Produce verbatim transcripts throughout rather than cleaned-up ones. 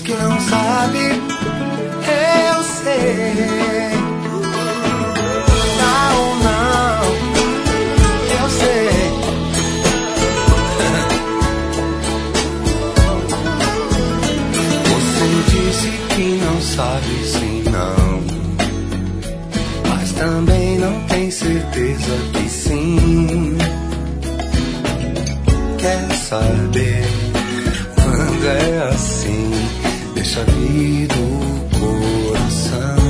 que não sabe, eu sei. Dá ou não, eu sei. Você disse que não sabe se não, mas também não tem certeza que sim. Quer saber quando é assim? Deixa vir do coração.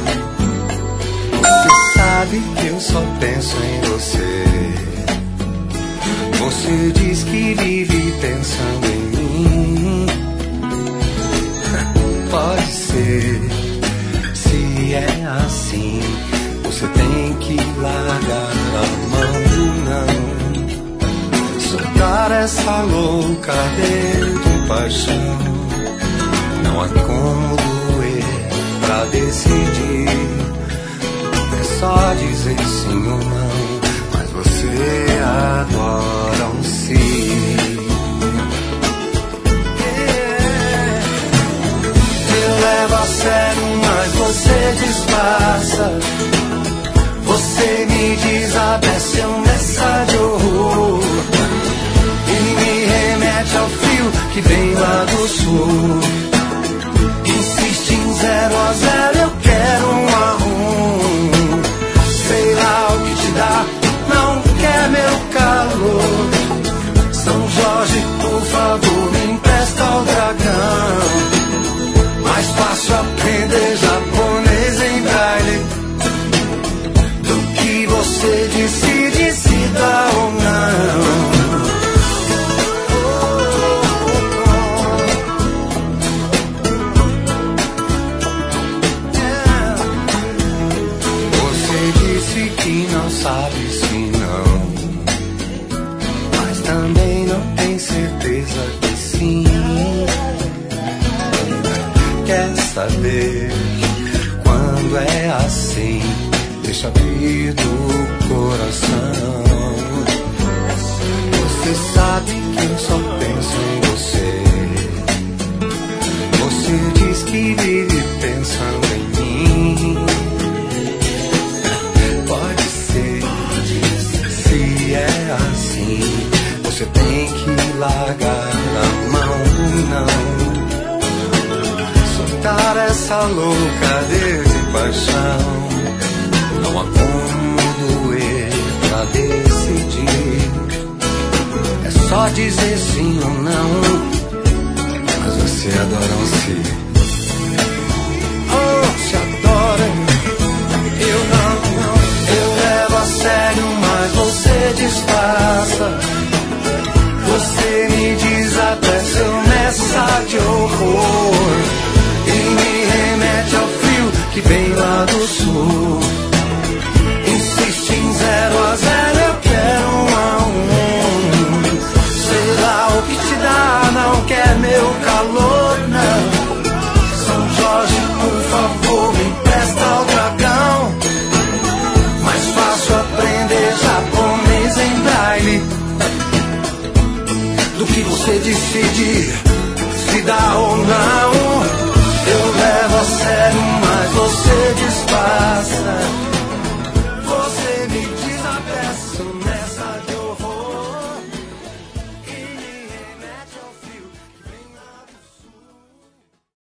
Você sabe que eu só penso em você. Você diz que vive pensando em mim. Pode ser, se é assim, você tem que largar a mão, não. Soltar essa louca de paixão. Não há como doer pra decidir. É só dizer sim ou não, mas você adora um sim. Yeah. Eu levo a sério, mas você disfarça. Você me desabece, é um messa de horror. Ao frio que vem lá do sul. Insiste em zero a zero, eu quero um a um. Sei lá o que te dá, não quer meu calor. São Jorge, por favor, me empresta o dragão. Mais fácil aprender japonês em braille do que você decide se dá ou não. Que não sabe se não, mas também não tem certeza que sim. Quer saber quando é assim? Deixa vir do coração. Você sabe que eu só penso em você. Você diz que vive pensando em mim. Se é assim, você tem que largar a mão, não. Soltar essa louca de paixão. Não há como doer pra decidir. É só dizer sim ou não, mas você adora um sim. Oh, se adora, eu não, não. Eu levo a sério, mas você disfarça. Você me desabece, eu nessa de horror. E me remete ao frio que vem lá do sul. Insiste em zero a zero, eu quero um a um. Sei lá o que te dá, não quer meu calor, não. São Jorge, por favor, me empresta o dragão. Mais fácil aprender japonês em braille do que você decidir se dá ou não.